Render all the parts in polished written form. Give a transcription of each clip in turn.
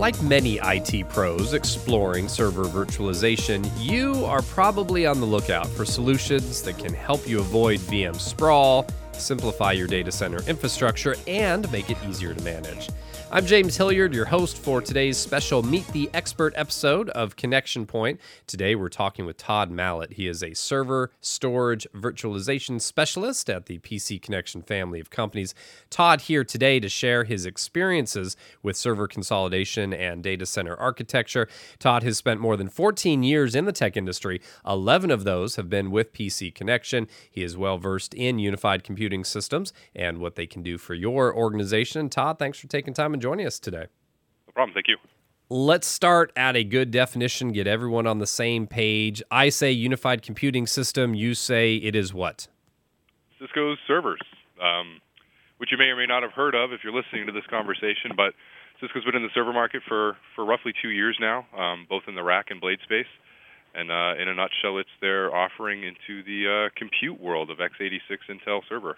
Like many IT pros exploring server virtualization, you are probably on the lookout for solutions that can help you avoid VM sprawl, simplify your data center infrastructure, and make it easier to manage. I'm James Hilliard, your host for today's special Meet the Expert episode of Connection Point. Today we're talking with Todd Mallett. He is a server storage virtualization specialist at the PC Connection family of companies. Todd here today to share his experiences with server consolidation and data center architecture. Todd has spent more than 14 years in the tech industry. 11 of those have been with PC Connection. He is well versed in unified computing systems and what they can do for your organization. Todd, thanks for taking time and joining us today. No problem. Thank you. Let's start at a good definition, get everyone on the same page. I say unified computing system. You say it is what? Cisco's servers, which you may or may not have heard of if you're listening to this conversation, but Cisco's been in the server market for roughly 2 years now, both in the rack and blade space. And in a nutshell, it's their offering into the compute world of x86 Intel servers.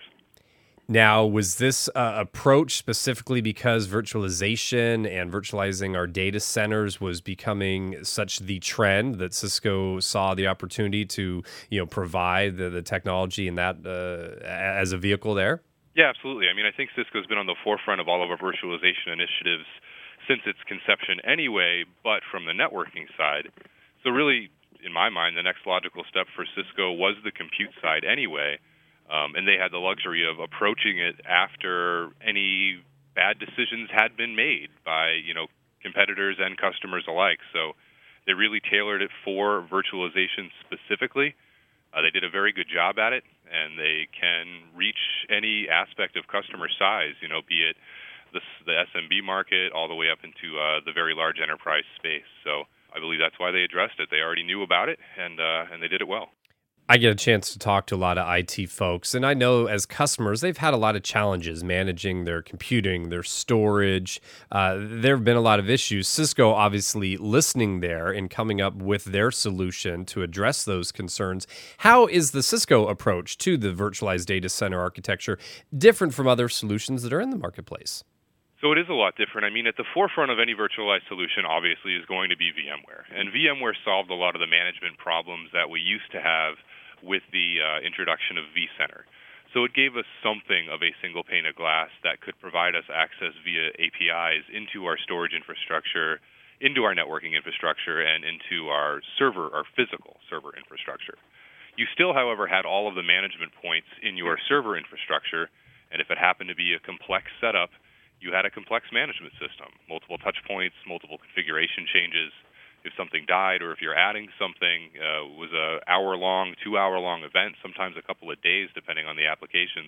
Now, was this approach specifically because virtualization and virtualizing our data centers was becoming such the trend that Cisco saw the opportunity to, provide the technology in that as a vehicle there? Yeah, absolutely. I mean, I think Cisco's been on the forefront of all of our virtualization initiatives since its conception anyway, but from the networking side. So really, in my mind, the next logical step for Cisco was the compute side anyway. And they had the luxury of approaching it after any bad decisions had been made by, competitors and customers alike. So they really tailored it for virtualization specifically. They did a very good job at it, and they can reach any aspect of customer size, be it the SMB market all the way up into the very large enterprise space. So I believe that's why they addressed it. They already knew about it, and they did it well. I get a chance to talk to a lot of IT folks, and I know as customers, they've had a lot of challenges managing their computing, their storage. There have been a lot of issues. Cisco obviously listening there and coming up with their solution to address those concerns. How is the Cisco approach to the virtualized data center architecture different from other solutions that are in the marketplace? So it is a lot different. I mean, at the forefront of any virtualized solution, obviously, is going to be VMware. And VMware solved a lot of the management problems that we used to have with the introduction of vCenter. So it gave us something of a single pane of glass that could provide us access via APIs into our storage infrastructure, into our networking infrastructure, and into our physical server infrastructure. You still, however, had all of the management points in your server infrastructure, and if it happened to be a complex setup, you had a complex management system, multiple touch points, multiple configuration changes. If something died or if you're adding something, it was an hour-long, 2-hour-long event, sometimes a couple of days, depending on the applications.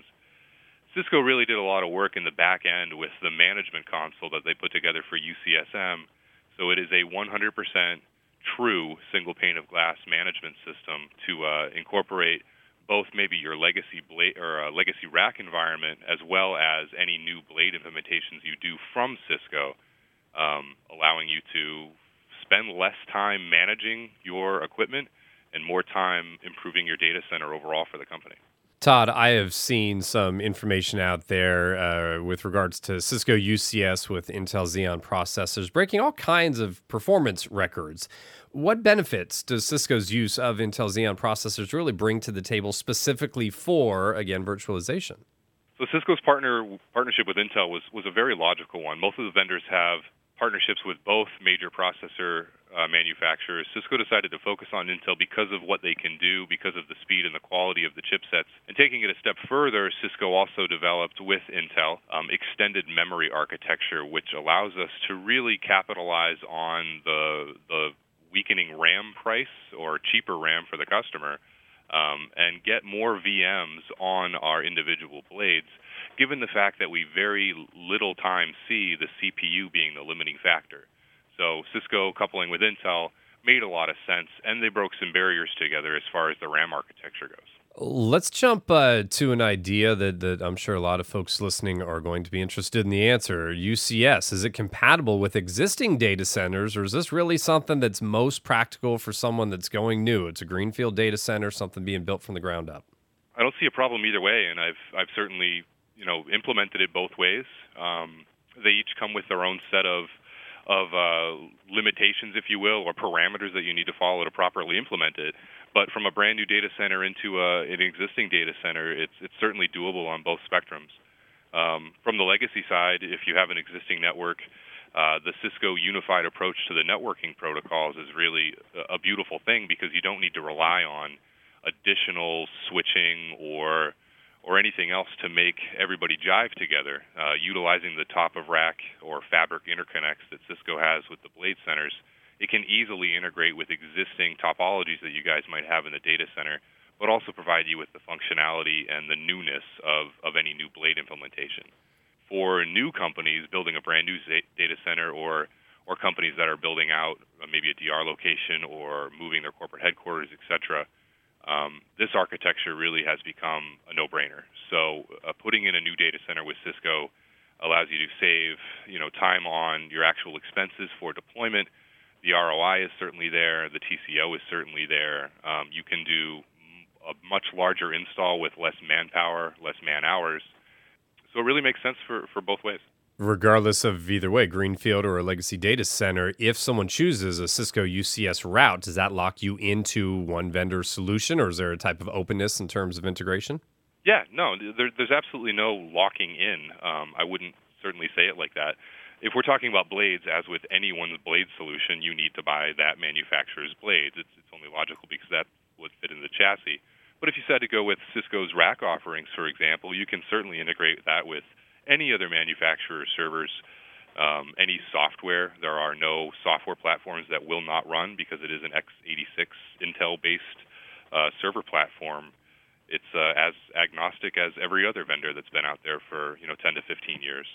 Cisco really did a lot of work in the back end with the management console that they put together for UCSM. So it is a 100% true single pane of glass management system to incorporate both maybe your legacy blade or legacy rack environment as well as any new blade implementations you do from Cisco, allowing you to spend less time managing your equipment and more time improving your data center overall for the company. Todd, I have seen some information out there with regards to Cisco UCS with Intel Xeon processors breaking all kinds of performance records. What benefits does Cisco's use of Intel Xeon processors really bring to the table specifically for, again, virtualization? So Cisco's partnership with Intel was a very logical one. Most of the vendors have partnerships with both major processor manufacturers. Cisco decided to focus on Intel because of what they can do, because of the speed and the quality of the chipsets. And taking it a step further, Cisco also developed with Intel extended memory architecture, which allows us to really capitalize on the weakening RAM price or cheaper RAM for the customer and get more VMs on our individual blades, given the fact that we very little time see the CPU being the limiting factor. So Cisco coupling with Intel made a lot of sense, and they broke some barriers together as far as the RAM architecture goes. Let's jump to an idea that I'm sure a lot of folks listening are going to be interested in the answer. UCS, is it compatible with existing data centers, or is this really something that's most practical for someone that's going new? It's a greenfield data center, something being built from the ground up. I don't see a problem either way, and I've certainly implemented it both ways. They each come with their own set of limitations, if you will, or parameters that you need to follow to properly implement it. But from a brand new data center into an existing data center, it's certainly doable on both spectrums. From the legacy side, if you have an existing network, the Cisco unified approach to the networking protocols is really a beautiful thing because you don't need to rely on additional switching or anything else to make everybody jive together. Utilizing the top-of-rack or fabric interconnects that Cisco has with the blade centers, it can easily integrate with existing topologies that you guys might have in the data center, but also provide you with the functionality and the newness of any new blade implementation. For new companies building a brand new data center or companies that are building out maybe a DR location or moving their corporate headquarters, etc., this architecture really has become a no-brainer. So putting in a new data center with Cisco allows you to save time on your actual expenses for deployment. The ROI is certainly there. The TCO is certainly there. You can do a much larger install with less manpower, less man hours. So it really makes sense for both ways. Regardless of either way, greenfield or a legacy data center, if someone chooses a Cisco UCS route, does that lock you into one vendor solution, or is there a type of openness in terms of integration? Yeah, no, there's absolutely no locking in. I wouldn't certainly say it like that. If we're talking about blades, as with anyone's blade solution, you need to buy that manufacturer's blades. It's only logical because that would fit in the chassis. But if you decide to go with Cisco's rack offerings, for example, you can certainly integrate that with any other manufacturer's servers, any software. There are no software platforms that will not run because it is an x86 Intel-based server platform. It's as agnostic as every other vendor that's been out there for 10 to 15 years.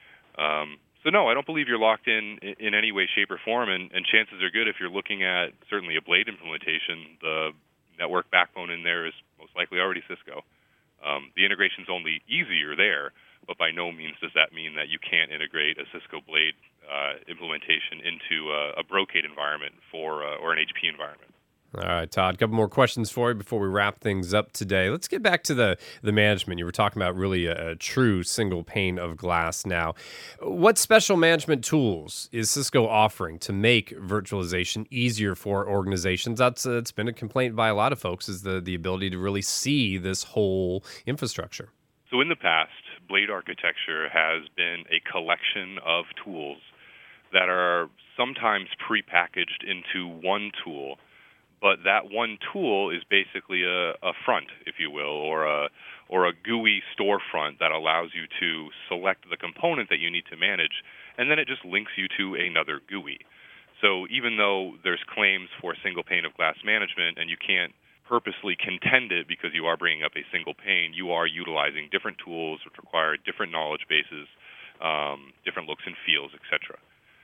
So no, I don't believe you're locked in any way, shape, or form, and chances are good if you're looking at certainly a blade implementation, the network backbone in there is most likely already Cisco. The integration's only easier there, but by no means does that mean that you can't integrate a Cisco blade implementation into a Brocade environment or an HP environment. All right, Todd, a couple more questions for you before we wrap things up today. Let's get back to the management. You were talking about really a true single pane of glass now. What special management tools is Cisco offering to make virtualization easier for organizations? It's been a complaint by a lot of folks, is the ability to really see this whole infrastructure. So in the past, blade architecture has been a collection of tools that are sometimes prepackaged into one tool. But that one tool is basically a front, if you will, or a GUI storefront that allows you to select the component that you need to manage, and then it just links you to another GUI. So even though there's claims for single pane of glass management, and you can't purposely contend it because you are bringing up a single pane, you are utilizing different tools which require different knowledge bases, different looks and feels, etc.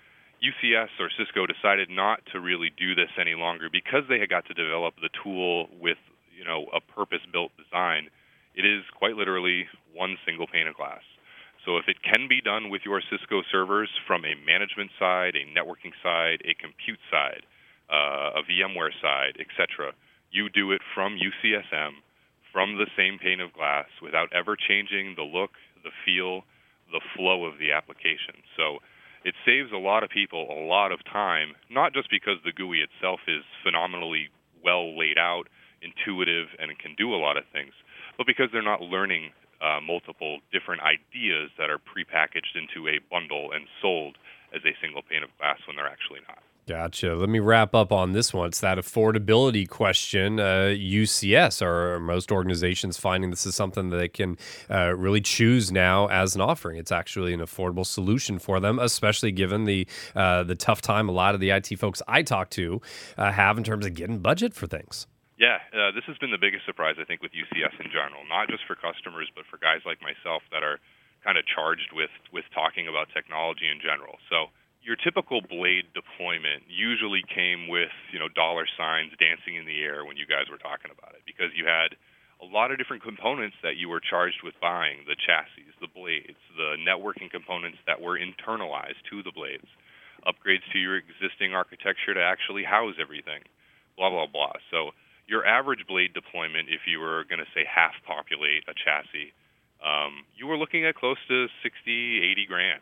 UCS or Cisco decided not to really do this any longer because they had got to develop the tool with a purpose-built design. It is quite literally one single pane of glass. So if it can be done with your Cisco servers from a management side, a networking side, a compute side, a VMware side, etc., you do it from UCSM, from the same pane of glass, without ever changing the look, the feel, the flow of the application. So it saves a lot of people a lot of time, not just because the GUI itself is phenomenally well laid out, intuitive, and it can do a lot of things, but because they're not learning multiple different ideas that are prepackaged into a bundle and sold as a single pane of glass when they're actually not. Gotcha. Let me wrap up on this one. It's that affordability question. UCS, are most organizations finding this is something that they can really choose now as an offering? It's actually an affordable solution for them, especially given the tough time a lot of the IT folks I talk to have in terms of getting budget for things. Yeah, this has been the biggest surprise, I think, with UCS in general, not just for customers, but for guys like myself that are kind of charged with talking about technology in general. So your typical blade deployment usually came with, dollar signs dancing in the air when you guys were talking about it, because you had a lot of different components that you were charged with buying: the chassis, the blades, the networking components that were internalized to the blades, upgrades to your existing architecture to actually house everything, blah, blah, blah. So your average blade deployment, if you were going to say half populate a chassis, you were looking at close to $60,000, $80,000.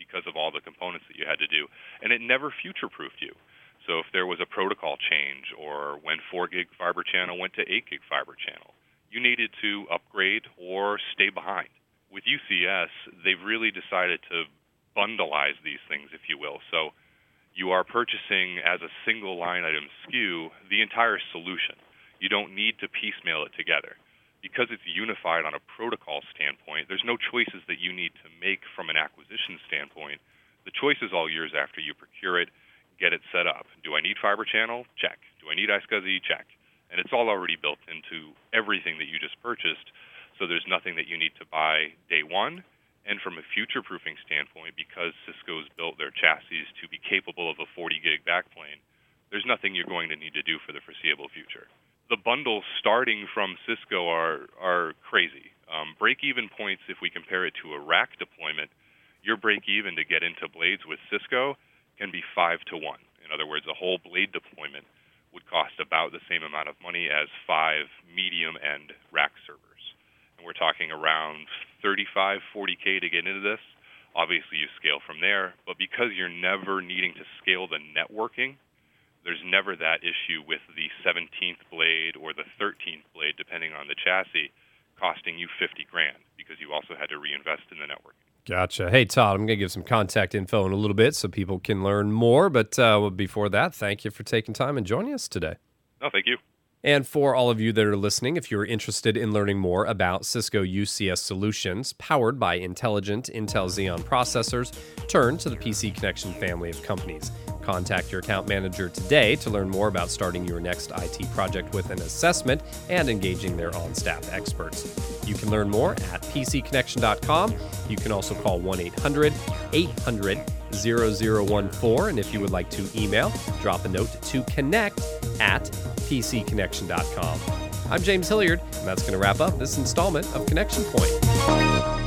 because of all the components that you had to do, and it never future-proofed you. So if there was a protocol change, or when 4 gig fiber channel went to 8 gig fiber channel, you needed to upgrade or stay behind. With UCS, they've really decided to bundleize these things, if you will. So you are purchasing as a single line item SKU the entire solution. You don't need to piecemeal it together. Because it's unified on a protocol standpoint, there's no choices that you need to make from an acquisition standpoint. The choice is all yours after you procure it, get it set up. Do I need fiber channel? Check. Do I need iSCSI? Check. And it's all already built into everything that you just purchased, so there's nothing that you need to buy day one. And from a future-proofing standpoint, because Cisco's built their chassis to be capable of a 40 gig backplane, there's nothing you're going to need to do for the foreseeable future. The bundles starting from Cisco are crazy. Break-even points, if we compare it to a rack deployment, your break-even to get into blades with Cisco can be 5 to 1. In other words, a whole blade deployment would cost about the same amount of money as 5 medium-end rack servers. And we're talking around 35, 40K to get into this. Obviously, you scale from there, but because you're never needing to scale the networking, there's never that issue with the 17th blade or the 13th blade, depending on the chassis, costing you $50,000 because you also had to reinvest in the networking. Gotcha. Hey, Todd, I'm going to give some contact info in a little bit so people can learn more. But before that, thank you for taking time and joining us today. No, thank you. And for all of you that are listening, if you're interested in learning more about Cisco UCS solutions powered by intelligent Intel Xeon processors, turn to the PC Connection family of companies. Contact your account manager today to learn more about starting your next IT project with an assessment and engaging their on-staff experts. You can learn more at pcconnection.com. You can also call 1-800-800-0014. And if you would like to email, drop a note to connect@pcconnection.com. I'm James Hilliard, and that's going to wrap up this installment of Connection Point.